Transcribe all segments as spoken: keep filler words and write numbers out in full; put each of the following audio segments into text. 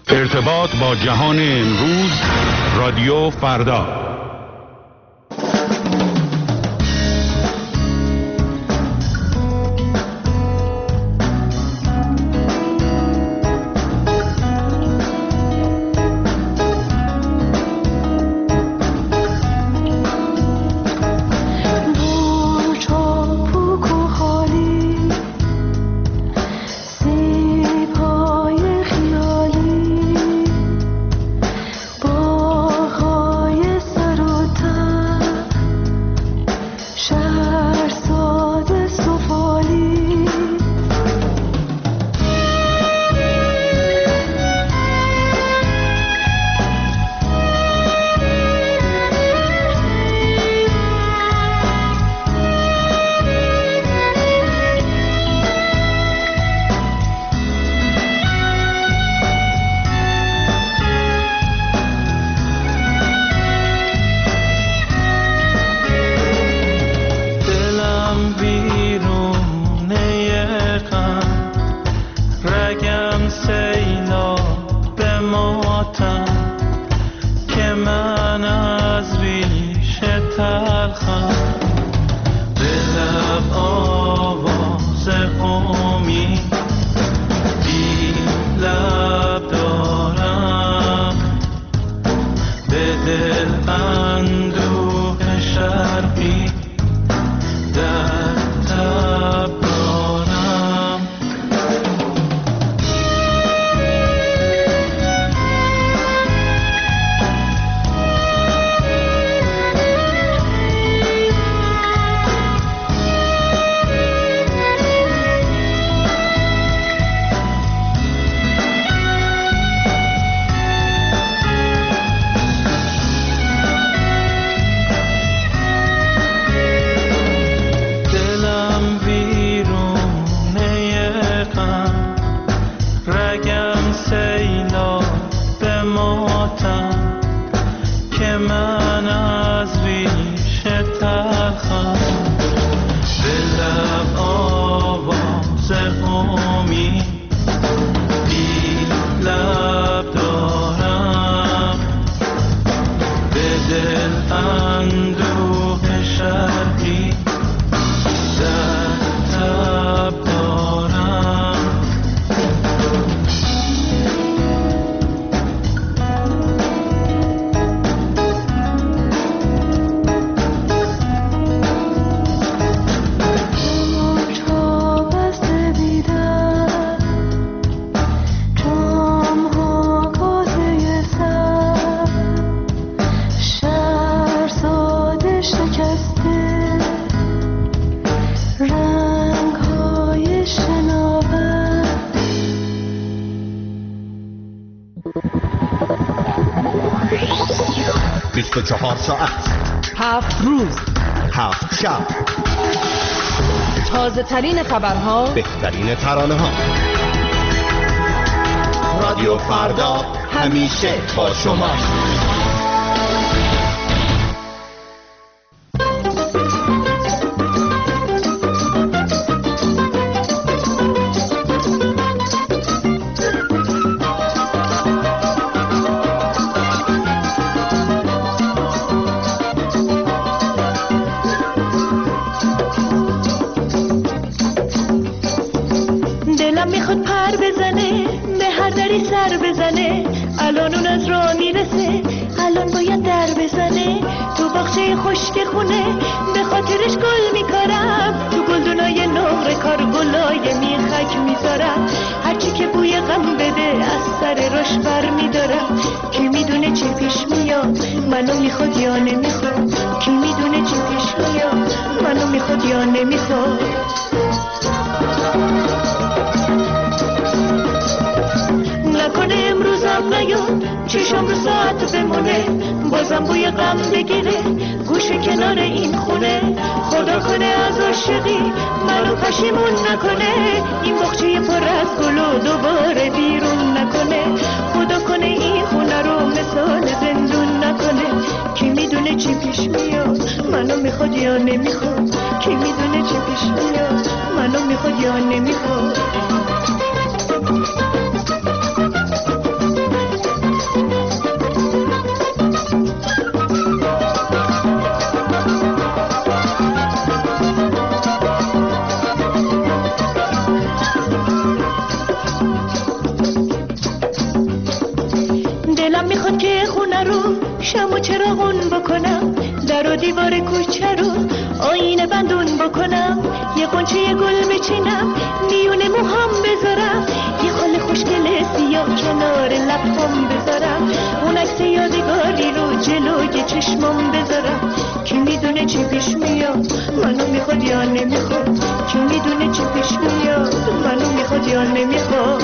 ارتباط با جهان امروز، رادیو فردا. بیست و چهار ساعت، هفت روز، هفت شب، تازه ترین خبرها، بهترین ترانه ها. رادیو فردا همیشه با شما. منو میخواد یا نمیخواد، کی میدونه چی پیش میاد، منو میخواد یا نمیخواد. نکنه امروزم نیاد، چشم رو ساعت بمونه، بازم بوی غم بگیره گوشه کنار این خونه. خدا کنه از عاشقی منو پشیمون نکنه، این باغچه پر از گل و دوباره بیرون نکنه. خدا کنه این خونه رو مثال زندون نکنه، کی میدونه چی پیش میاد، منو میخواد یا نمیخواد، کی میدونه چی پیش میاد، منو میخواد یا نمیخواد. شم و چراغون بکنم، در و دیوار کوچه رو آینه بندون بکنم، یه قنچه گل بچینم میونه موهام بذارم، یه خال خوشگل سیاه کنار لبام بذارم، اون عکس یادگاری رو جلوی چشمام بذارم. کی میدونه چی پیش میاد، منو میخواد یا نمیخواد، کی میدونه چی پیش میاد، منو میخواد یا نمیخواد.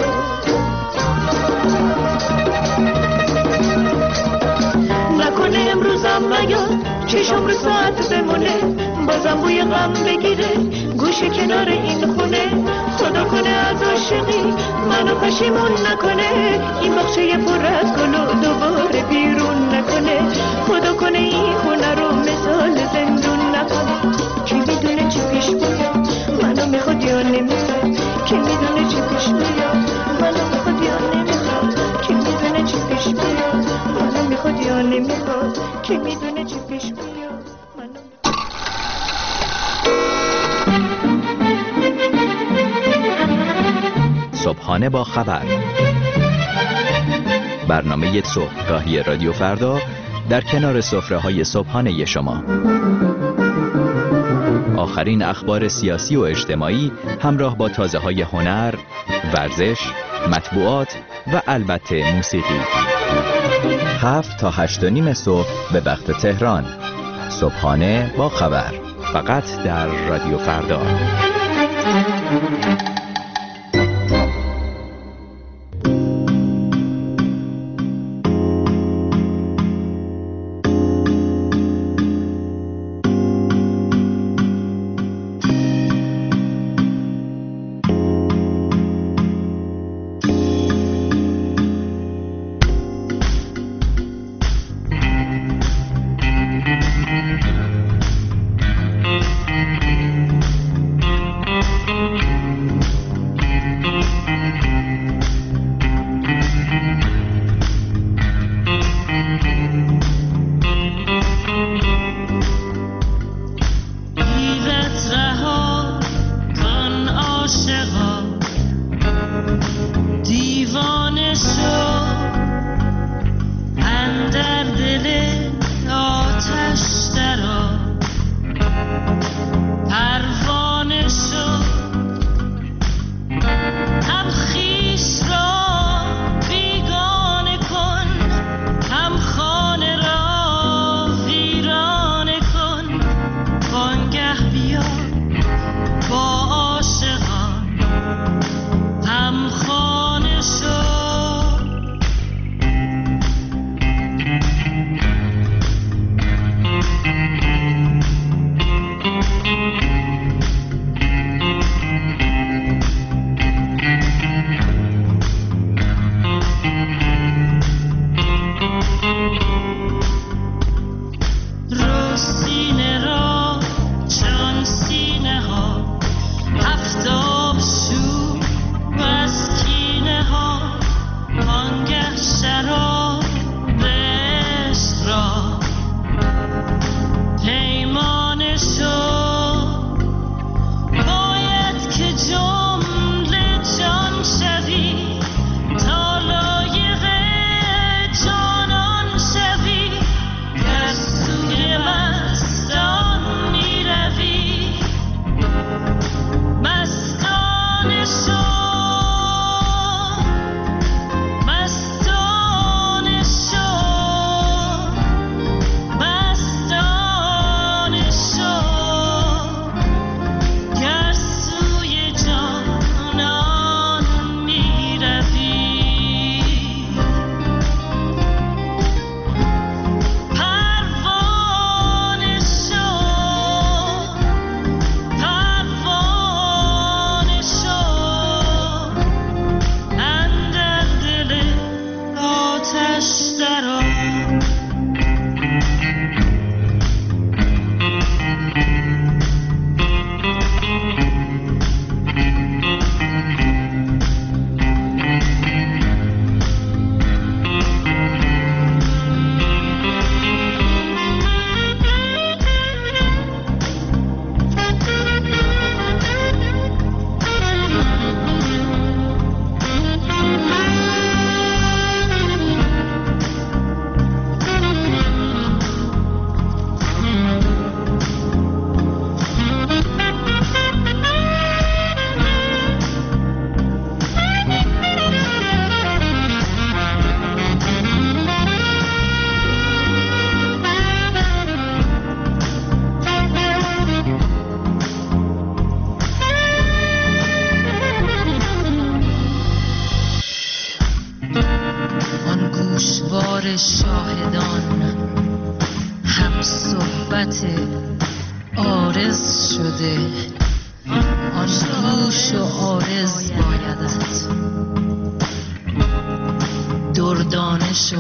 نکنه امروزم نیاد، چشم رو ساعت بمونه، بازم بوی غم بگیره گوشه کنار این خونه. خدا کنه از عاشقی منو پشیمون نکنه، این باغچه پر از گل و دوباره بیرون نکنه. خدا کنه این خونه رو مثال زندون نکنه. کی میدونه چی پیش میاد، منو میخواد یا نمیخواد، کی میدونه چی پیش میاد، منو میخواد یا نمیخواد، کی میدونه چی پیش میاد، منو میخواد یا نمیخواد، کی میدونه چی پیش میاد، منو میخواد. صبحانه با خبر، برنامه صبحگاهی رادیو فردا در کنار سفره‌های صبحانه شما. آخرین اخبار سیاسی و اجتماعی همراه با تازه‌های هنر، ورزش، مطبوعات و البته موسیقی. هفت تا هشت و نیم صبح به وقت تهران. صبحانه با خبر، فقط در رادیو فردا. بار شاهدان هم صحبت عارض شده، آن گوش و عارض بایدت دردانه شو.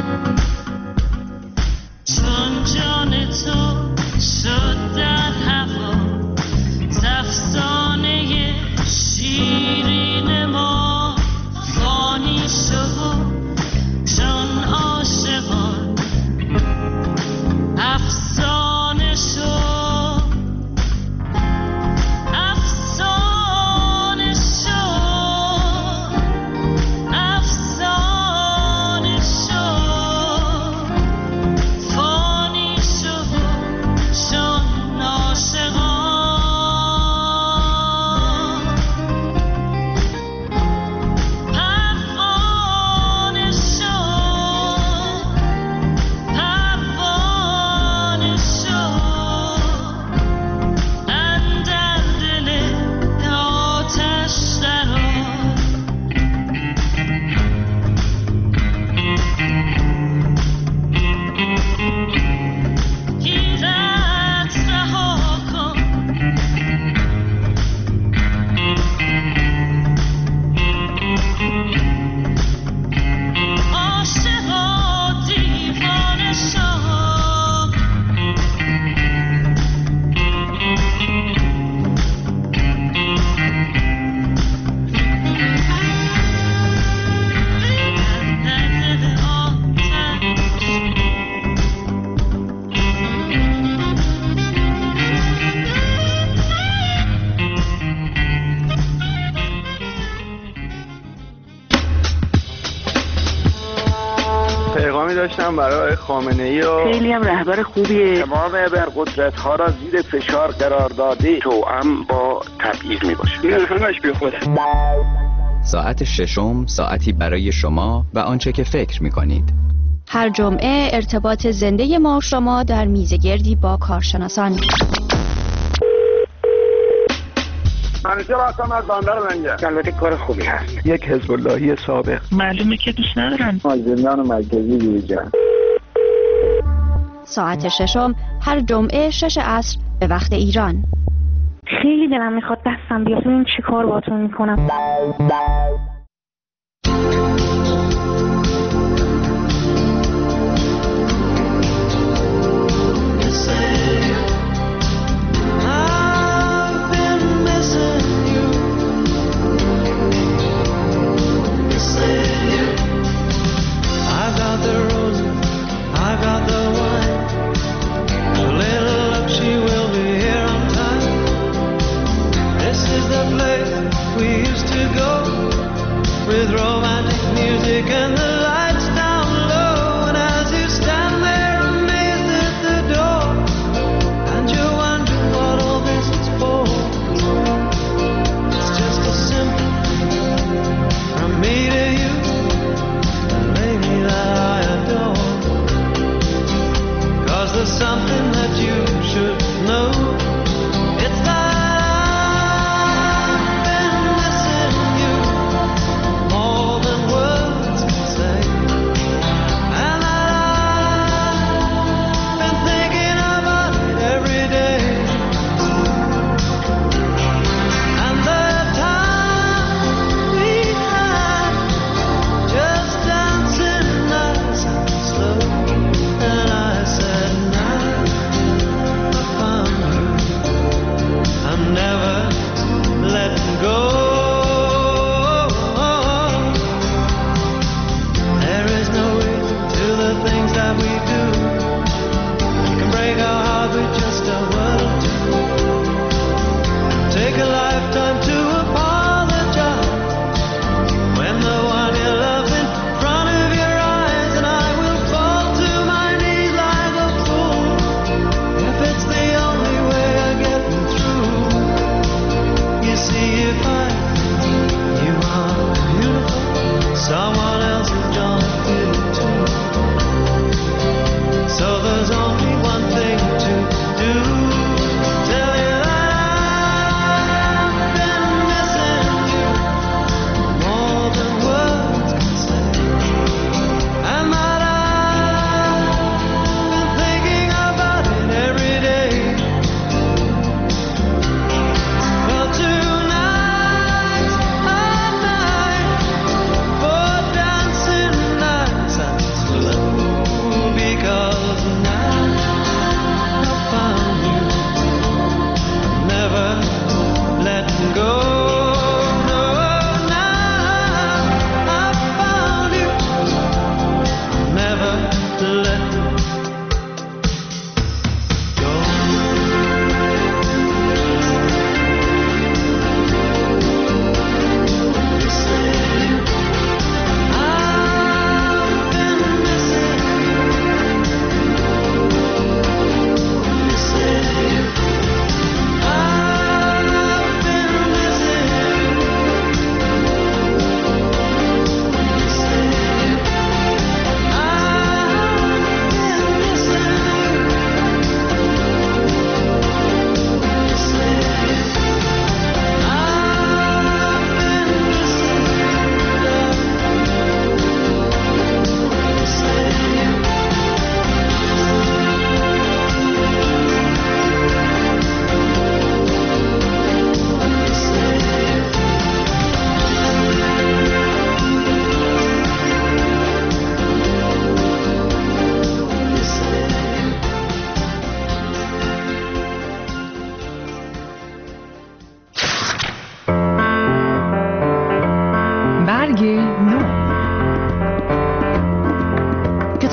چون جان تو شد در هوا افسانه شیرین ما، فانی شو جان عاشقان افسانه شو. داشتم برای خامنه‌ای و خیلی هم رهبر خوبیه. تمام ابرقدرت ها را زیر فشار قرار داده، توأم با تبعیض میباشه. این همش بی خوده. ساعت ششم ساعتی برای شما و آنچه که فکر میکنید. هر جمعه ارتباط زنده ما و شما در میزگردی با کارشناسان. منیجر هستم از بندر منجه. البته کار خوبی هست. یک حزب اللهی سابق. معلومه که دوست ندارن. از زندان مرکزی بیرون. ساعت ششم هر جمعه شش عصر به وقت ایران. خیلی دلم میخواد دستم بیاد ببین چی کار باهاتون میکنم. With romantic music and the lights down low, and as you stand there amazed at the door, and you wonder what all this is for, it's just a simple from me to you, the lady that I adore, 'cause there's something that you should know, it's that I've been missing you more than words can say.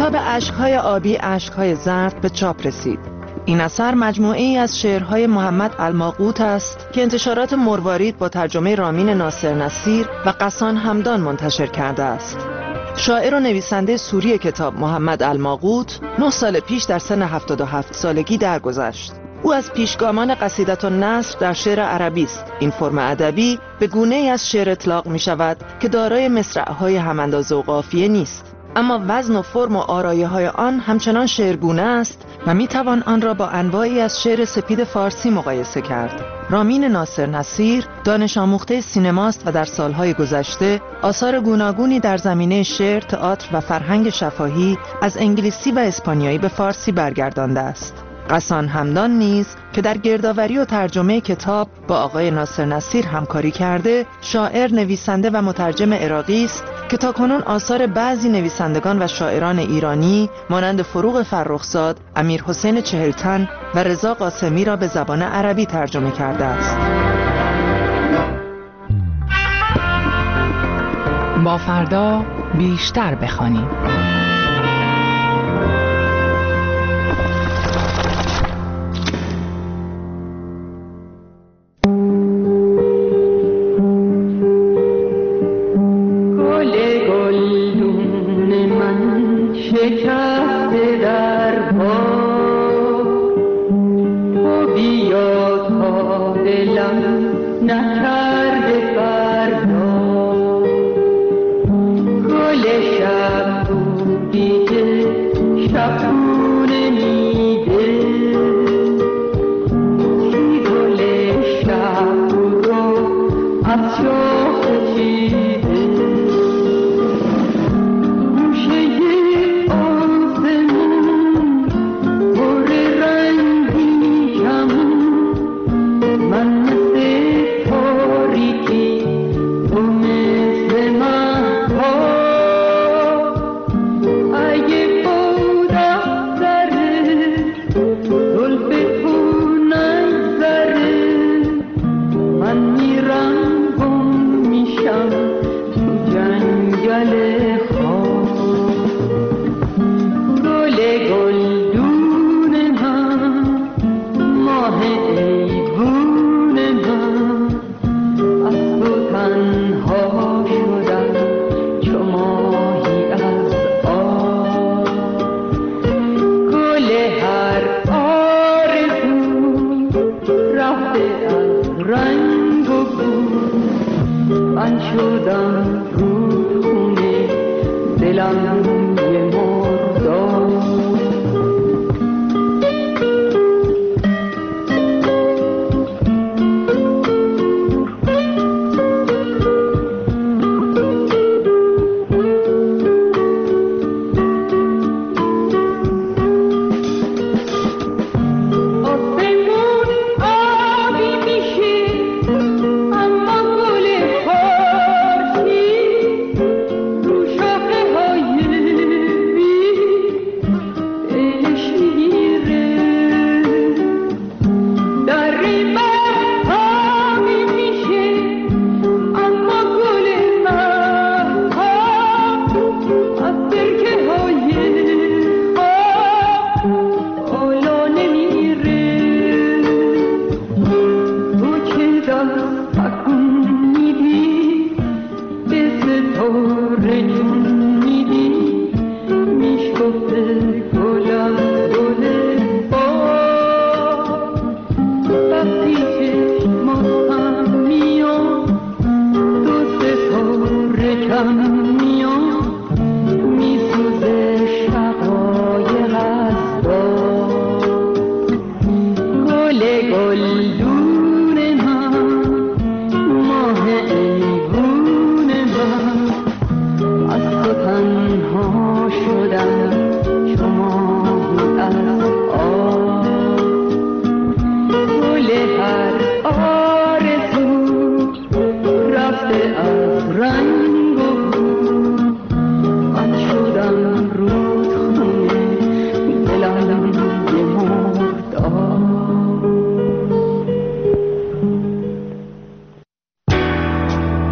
کتاب اشک‌های آبی اشک‌های زرد به چاپ رسید. این اثر مجموعه ای از شعرهای محمد الماقوت است که انتشارات مروارید با ترجمه رامین ناصر نصیر و قسان همدان منتشر کرده است. شاعر و نویسنده سوری کتاب محمد الماقوت نه سال پیش در سن هفتاد و هفت سالگی درگذشت. او از پیشگامان قصیدة النصر در شعر عربی است. این فرم ادبی به گونه‌ای از شعر اطلاق می شود که دارای مصرع‌های هم‌اندازه و قافیه نیست، اما وزن و فرم و آرایه‌های آن همچنان شعرگونه است و می توان آن را با انواعی از شعر سپید فارسی مقایسه کرد. رامین ناصر نصیر دانش آموخته سینماست و در سالهای گذشته آثار گوناگونی در زمینه شعر، تئاتر و فرهنگ شفاهی از انگلیسی و اسپانیایی به فارسی برگردانده است. قسان همدان نیز که در گردآوری و ترجمه کتاب با آقای ناصر نصیر همکاری کرده، شاعر، نویسنده و مترجم عراقی است که تاکنون آثار بعضی نویسندگان و شاعران ایرانی مانند فروغ فرخزاد، امیر حسین چهلتن و رضا قاسمی را به زبان عربی ترجمه کرده است. با فردا بیشتر بخوانیم.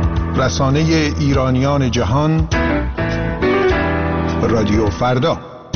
رسانه ایرانیان جهان رادیو فردا.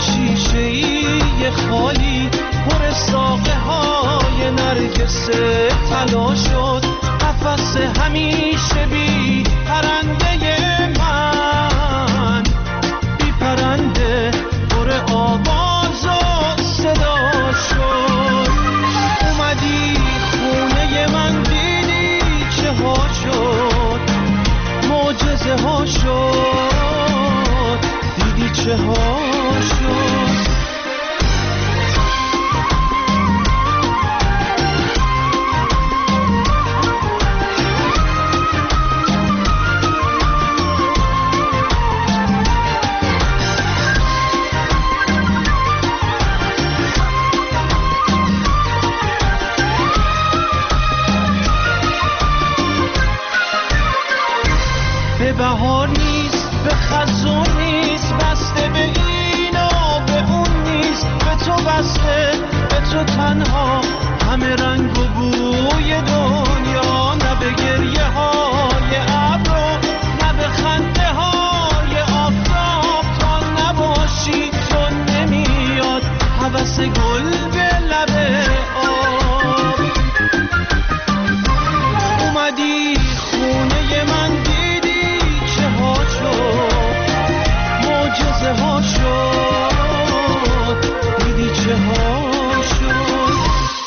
شیشه‌ای خالی پر ساقه های نرگس طلا شد. قفس همیشه بی پرنده من، بی پرنده پر آواز و صدا شد. اومدی خونه من دیدی چه ها شد، معجزه ها شد، دیدی چه ها شد. به بهار نیست، به خزون نیست، بسته به این و به اون نیست. به تو بسته، به تو تنها، همه رنگ و بوی دنیا. نه به گریه های ابر، نه به خنده های آفتاب. تا نباشی تو نمیاد هوس گل به لب آب. اومدی خونه من دیدی چه ها شد، معجزه ها شد، دیدی چه ها شد.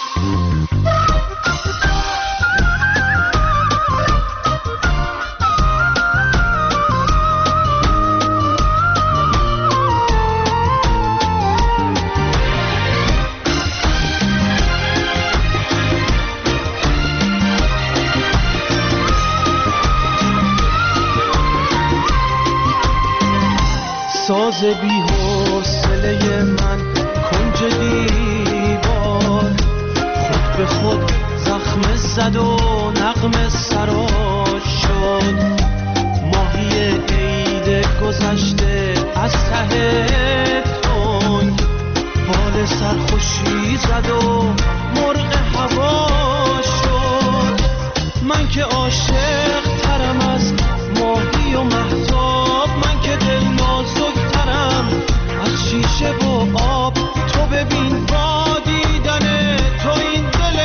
ساز بی حوصله من کنج دیوار، خود به خود زخم زد و نغمه سراش شد. ماهی عید گذشته از ته تنگ بال سرخوشی زد و مرغ هوا شد. من که عاشق ترم از ماهی و مهتاب، من که دل نازک ترم از شیشه و آب. تو ببین با دیدن تو این دل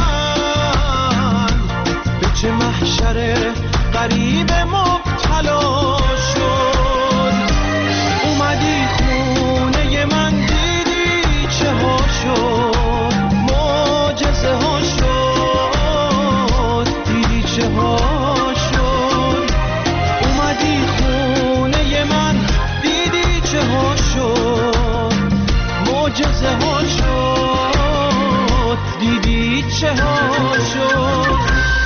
من به چه محشر غریب مبتلا شد. اومدی خونه من دیدی چه ها شد، معجزه ها شد، دیدی چه ها شد. اومدی خونه من دیدی چه ها شد، معجزه ها شد، دیدی چه ها شد.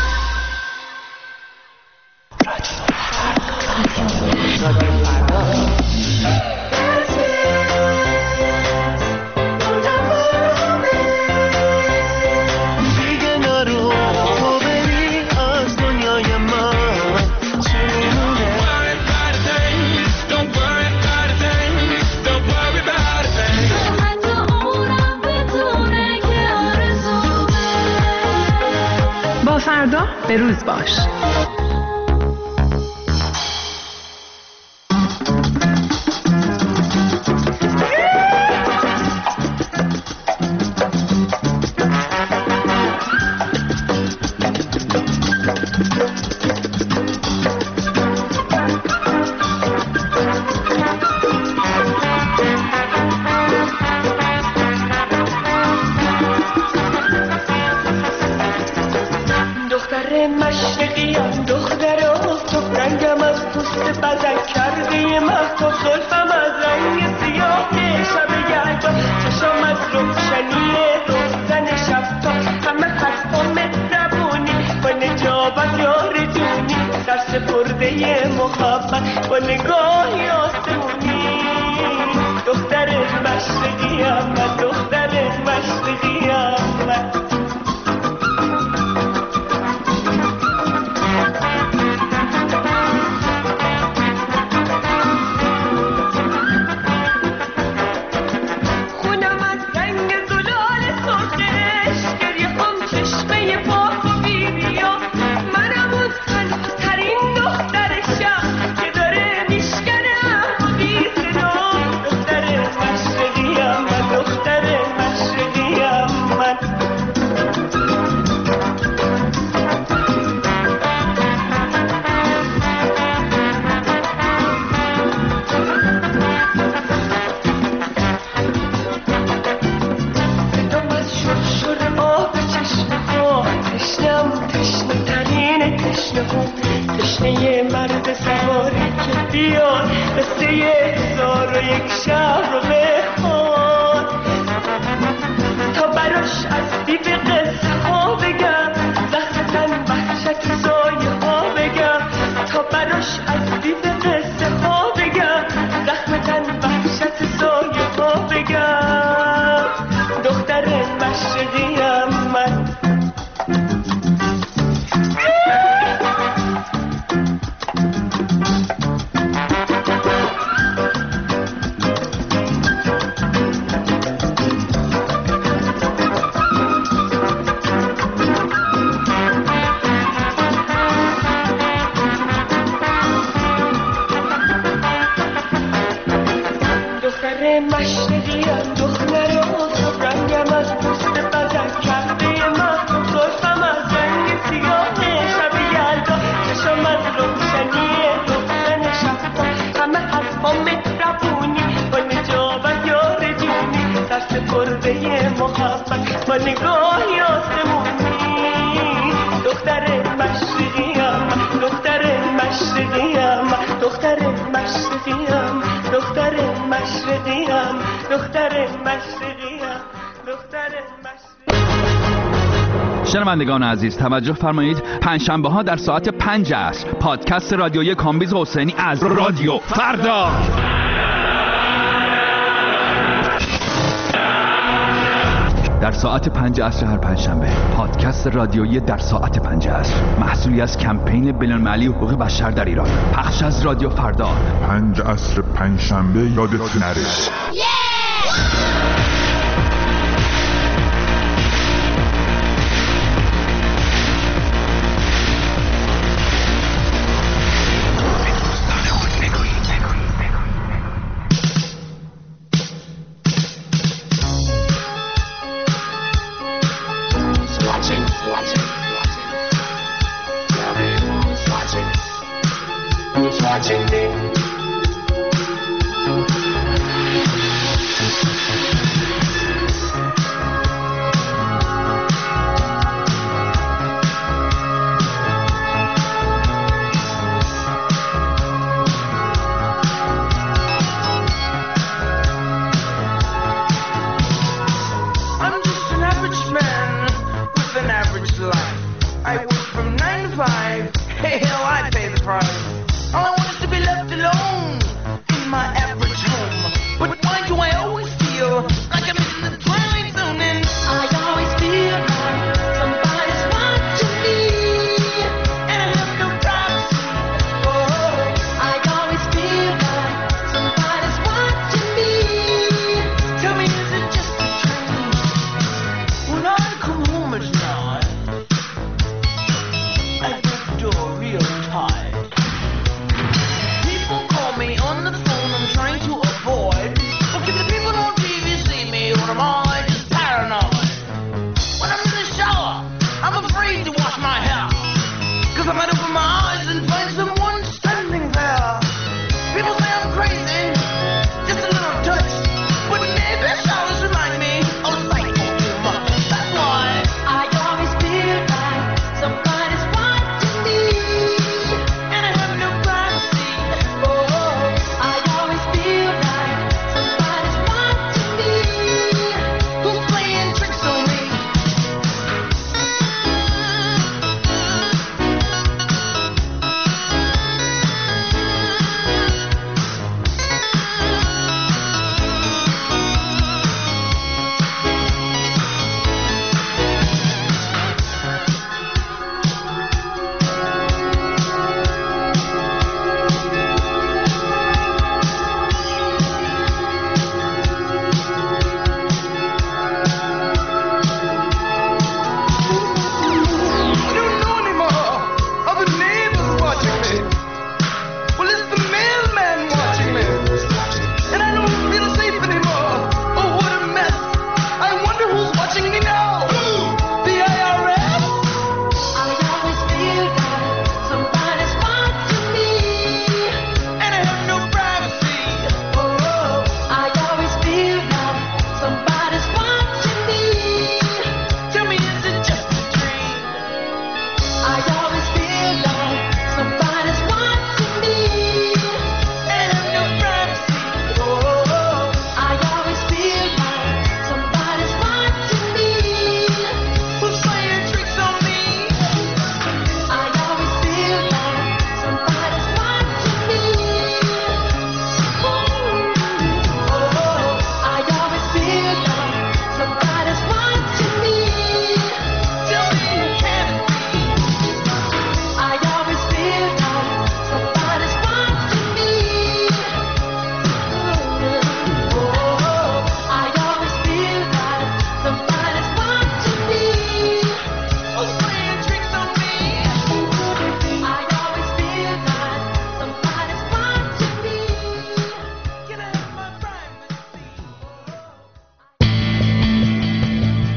دیگه نرو تو بری از دنیای من، چه میمونه. با فردا به روز باش. دختر مشرقیم، دختر افتاب رنگم از پوست بدن کرده مهتاب. زلفم از رنگ سیاه شب یلدا، چشم از روشنی روزن شبتا. همه حرفا مهربونی با نجابت یار جونی، در سپرده محبت با نگاهی آسمونی. دختر مشرقیم من، دختر مشرقیم من. Dr. مرد سواری که بیاد قصه هزار و یک شب رو بخواد تا براش از دیو قصه ها بگم زخم تن وحشت سایه ها بگم تا براش از دیو قصه ها بگم زخم تن وحشت سایه ها بگم دختر مشرقیم من مشرقیم دختر آفتاب رنگم از پوست بدن کرده مهتاب زلفم از رنگ سیاه شب یلدا چشم از روشنی روشن شبها همه حرفا مهربونی با نجابت یار جونی سرسپرده محبت با نگاهی آسمونی دختر مشرقیم دختر مشرقیم دختر مشرقیم دختر مشرقیم دختر مشرقیم دختر مشرقیم. شنوندگان عزیز توجه فرمایید، پنجشنبه ها در ساعت پنج عصر پادکست رادیویی کامبیز حسینی از رادیو فردا در ساعت پنج عصر هر پنجشنبه پادکست رادیویی در ساعت پنج عصر محصولی از کمپین بین‌المللی حقوق بشر در ایران پخش از رادیو فردا پنج عصر پنجشنبه یادت نره. Watching me. I'm just an average man with an average life. I work from nine to five. Hey, hell, I pay the price. All I want is to be left alone.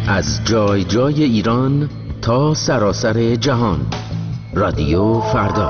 از جای جای ایران تا سراسر جهان. رادیو فردا.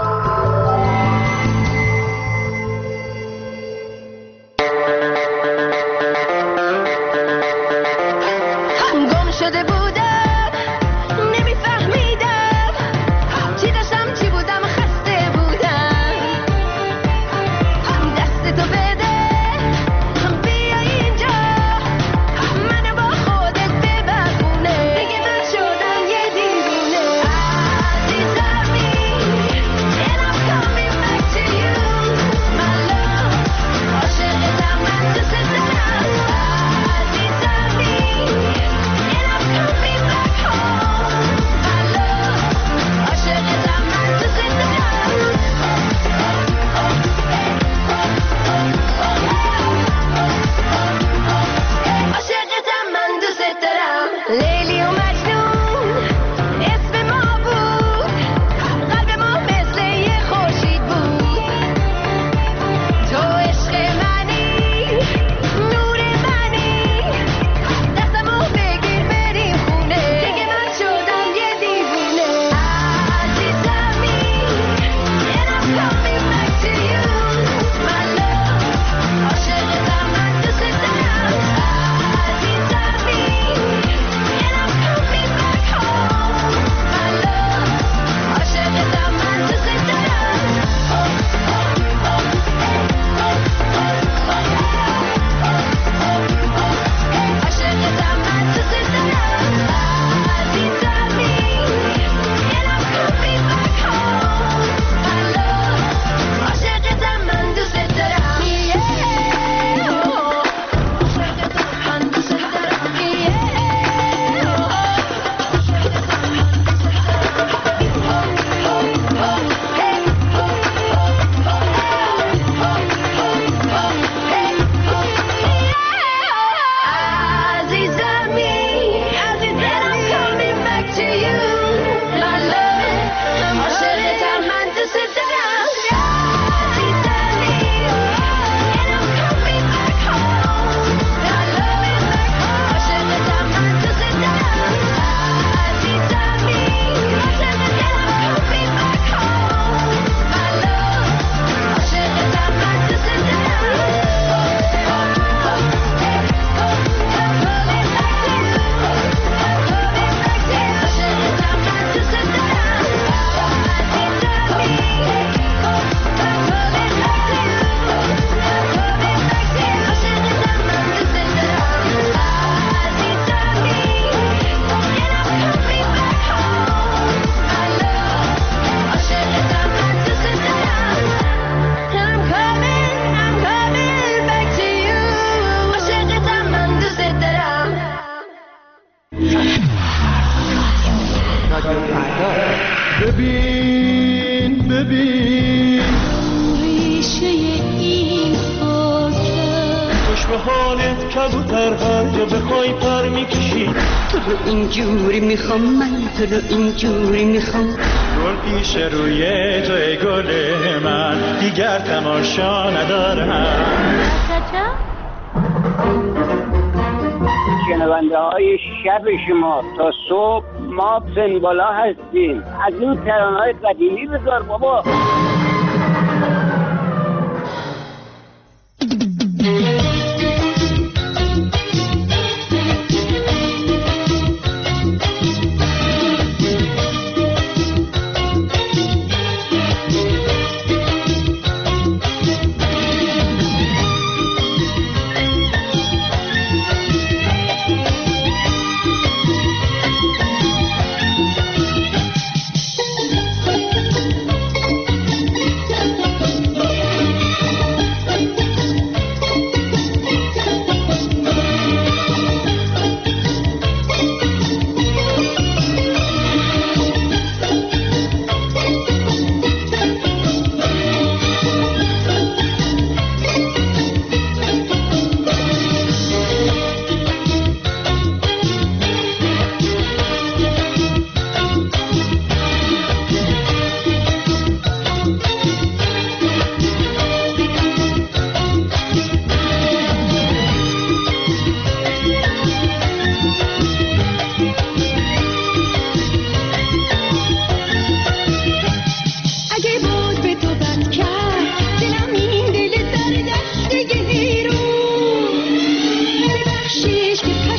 ببین ببین ریشه این خاکه خوش به حالت کبوتر هر جا بخوای پر میکشی تو رو اینجوری میخوام من تو رو اینجوری میخوام گل پیش روی تو ای گل من دیگر تماشا ندارم شنونده های شب شما تا صبح ما پنبالا هستیم. از این ترانه های قدیمی بذار بابا.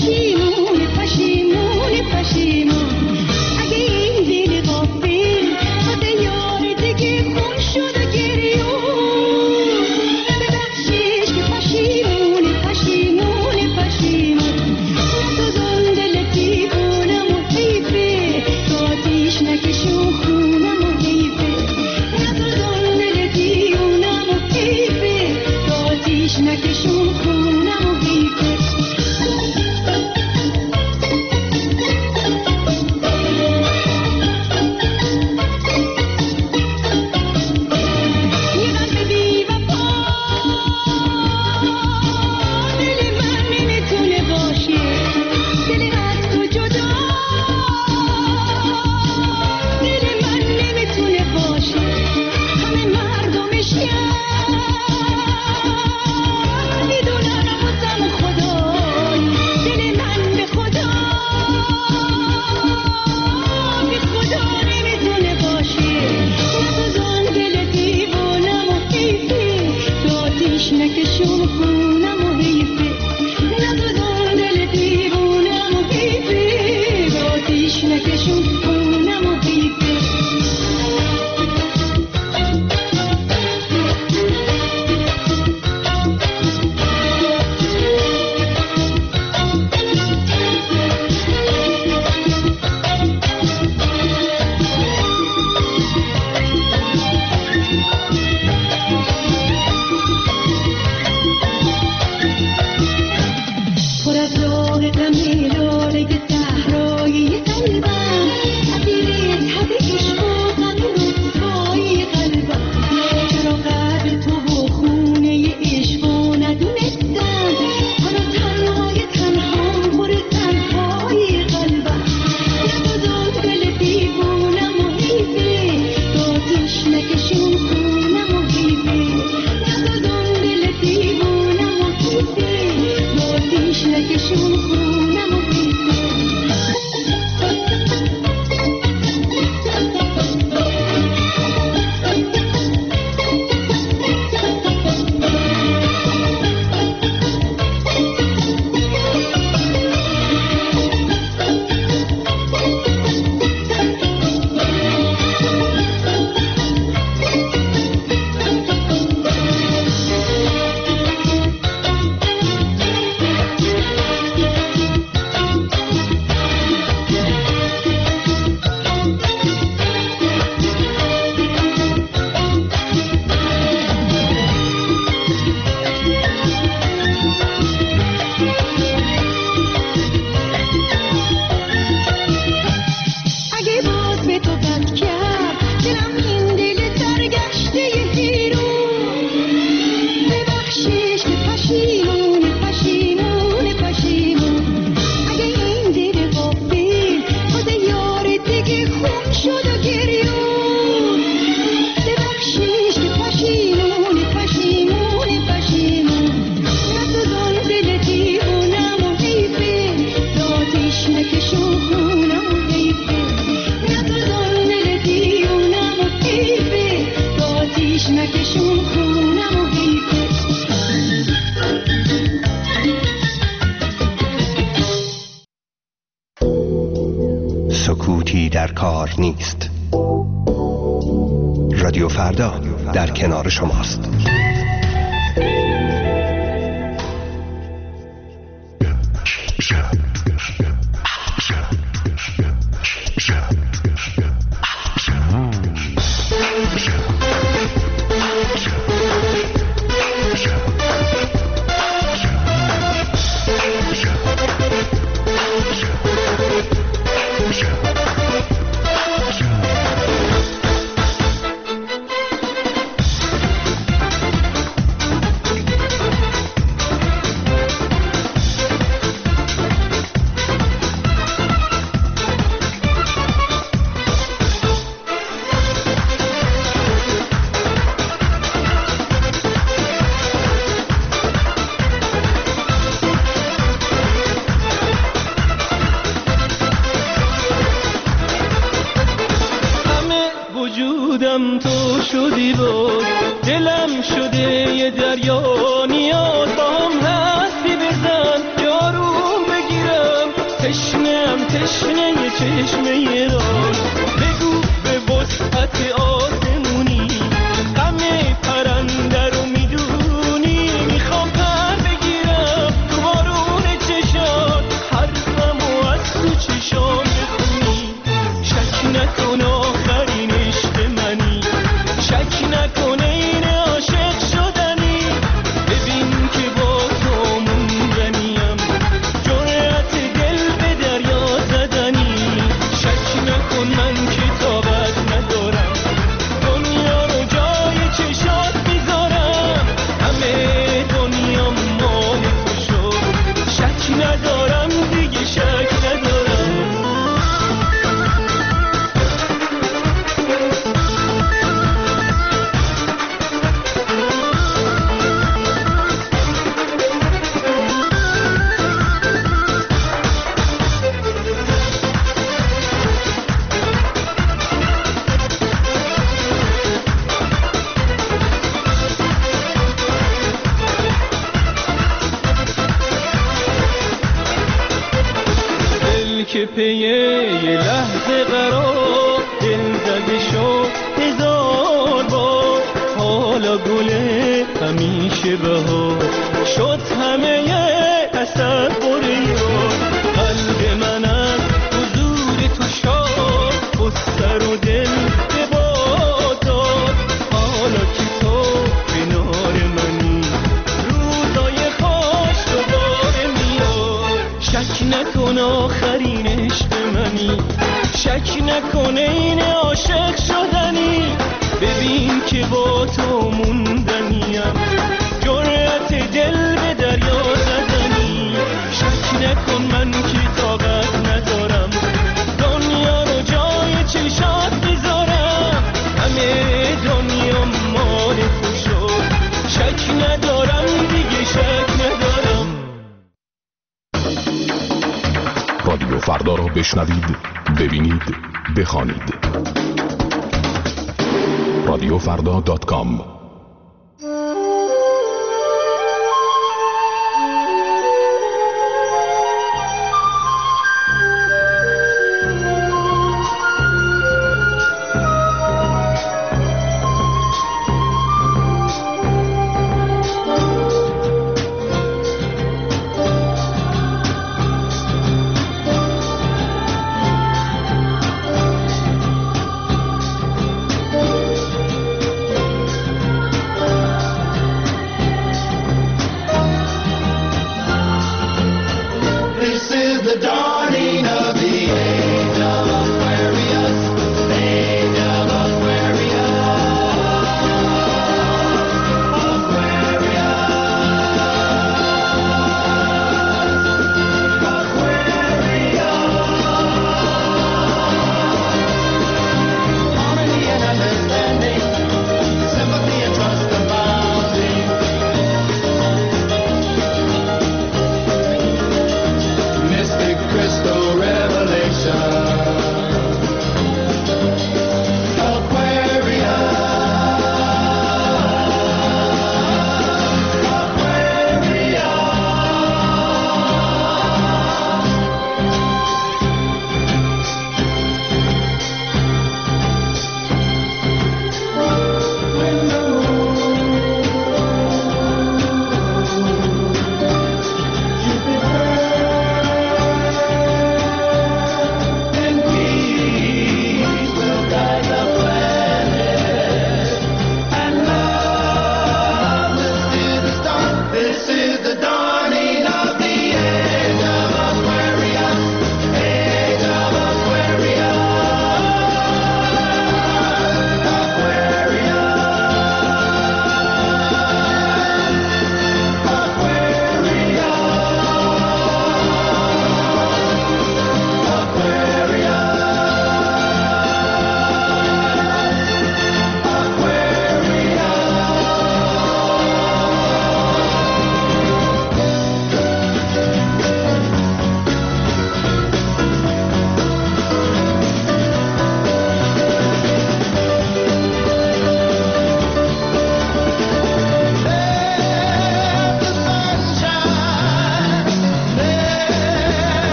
پشیمون پشیمون پشیمون اگه این دل غافل واسه یار دیگه خون شد و گریون ببخشیش که پشیمون پشیمون پشیمون نسوزون دل دیوونم و حیفه تو آتیش نکشون خونم و حیفه نسوزون دل دیوونم و حیفه تو آتیش نکشون خونم و حیفه نکشون خونم و حیفه نسوزون دل دیوونم و حیفه آتیش نکشون خونم و حیفه سکوتی در کار نیست. رادیو فردا در کنار شماست. وجودم تو شدی بود، دلم شده یه دریا، نیاز با هم هستی بزن، یاروم بگیرم تشنم تشنه چشمه را بگو به وسعت آسمونی غم پرنده رو میدونی میخوام پر بگیرم تو بارون چشات حرفمو از تو چشام بخونی شک نکن آخرین عشق منی شک نکن این عاشق شدنی ببین که با تو موندنیم جرأت دل به دریا زدنی شک نکن من که طاقت ندارم دنیا رو جای چشات میذارم همه دنیا مال تو شد شک ندارم دیگه شک ندارم که پیه یه لحظه قرار دل زده شد هزار بار حالا گله همیشه بهار شد همه تصور یار قلب من از حضور تو شاد و سر و دل به باد داد حالا که تو کنار منی روزای خوش دوباره میاد شک نکن آخرین عشق منی شک نکنه این عاشق شدنی ببین که با تو موندنیم جرأت دل به دریا زدنی شک نکن من که طاقت ندارم دنیا رو جای چشات میذارم همه دنیا مال تو شد شک ندارم دیگه شک ندارم رادیو فردا را بشنوید، ببینید، بخوانید. رادیو فردا دات کام Christmas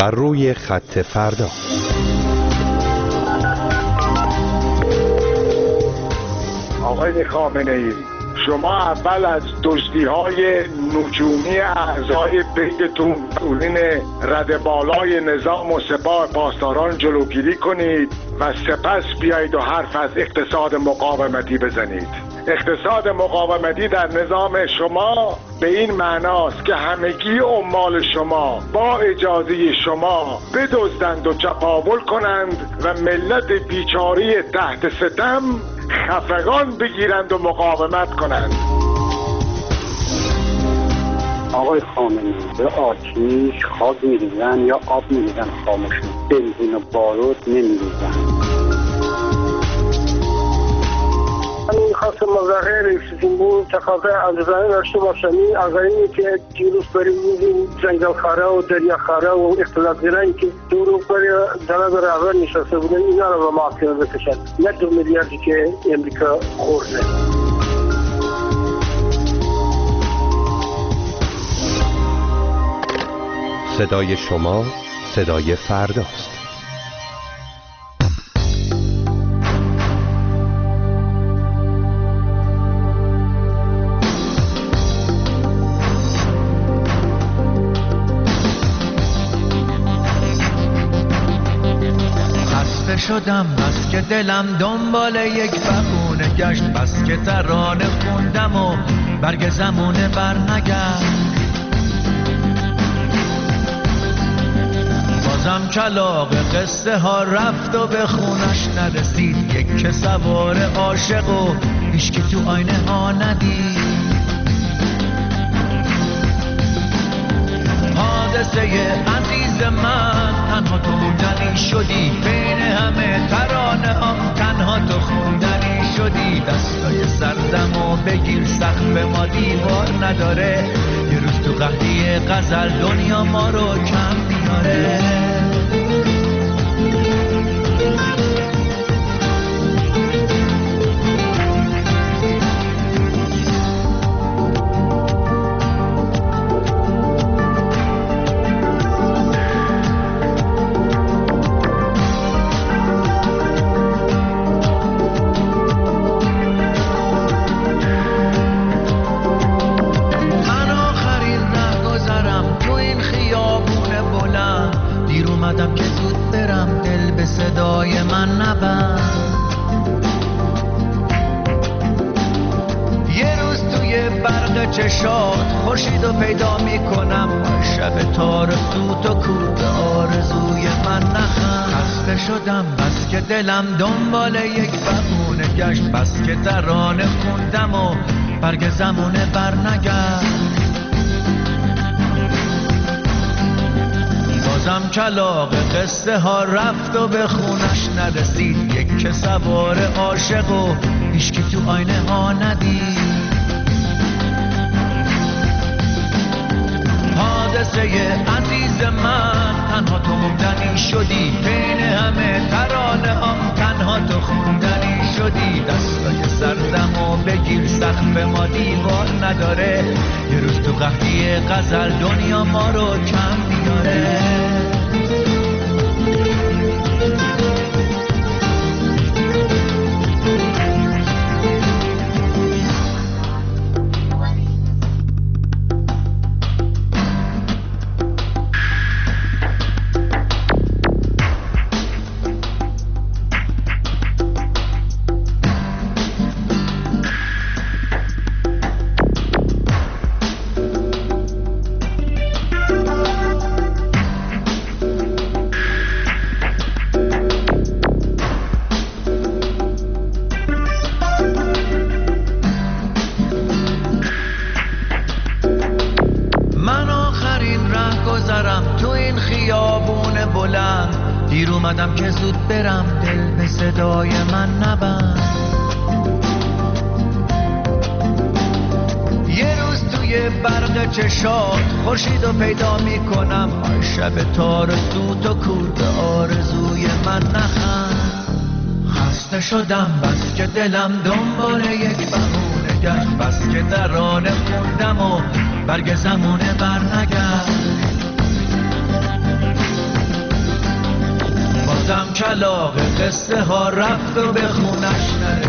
بر روی خط فردا. آقای خامنه‌ای، شما اول از دزدی‌های نجومی اعضای بیتتون مسئولین رده بالای نظام و سپاه پاسداران جلوگیری کنید و سپس بیایید و حرف از اقتصاد مقاومتی بزنید. اقتصاد مقاومتی در نظام شما به این معناست که همگی عمال شما با اجازه شما بدزدند و چپاول کنند و ملت بیچاره تحت ستم خفگان بگیرند و مقاومت کنند. آقای خامنه‌ای، به آتیش خاک می‌ریزن یا آب می‌ریزن خاموشون، بنزین و بارود نمی‌ریزن. من می‌خواستم مظاهر رئیس‌جمهور بود تقاضای عاجزانه داشته باشم. این آقایونی که دیروز برای این جنگلخواره و دریاخواره و اقتصادگرایی که دور و بر جناب رهبر نشسته بودن اینا رو به محاکمه بکشن، نه دو میلیاردی که امریکا خورده. صدای شما صدای فرداست. شدم بس که دلم دنبال یک بهونه گشت، بس که ترانه خوندم و برگ زمونه برنگشت. بازم کلاغ قصه ها رفت و به خونش نرسید، یک که سوار عاشق و هیچ که تو آینه ها ندید. حادثه عزیز من تنها تو موندنی شدی، بین همه ترانه هم تنها تو خوندنی شدی. دستای سردم و بگیر سقف ما دیوار نداره، یه روز تو قحطی غزل دنیا ما رو کم میاره. چشات خورشید رو پیدا میکنم، شب تار سوت و کود آرزوی من نخم. خسته شدم بس که دلم دنبال یک بهونه گشت، بس که ترانه خوندم و برگ زمونه برنگشت. بازم کلاغ قصه ها رفت و به خونش نرسید، یک که سوار عاشق و هیچ که تو آینه ها ندید. حادثه عزیز من تنها تو موندنی شدی، بین همه ترانه هم تنها تو خوندنی شدی. دستای سردم و بگیر سقف ما دیوار نداره، یه روز تو قحطی غزل دنیا ما رو کم میاره. اومدم که زود برم، دل به صدای من نبند. یه روز توی برق چشات خورشید رو پیدا میکنم، شب تار سوت و کور به آرزوی من نخند. خسته شدم بس که دلم دنبال یک بهونه گشت، بس که ترانه خوندم و برگ زمونه برنگشت. بازم کلاغ قصه ها رفت و به خونش نره.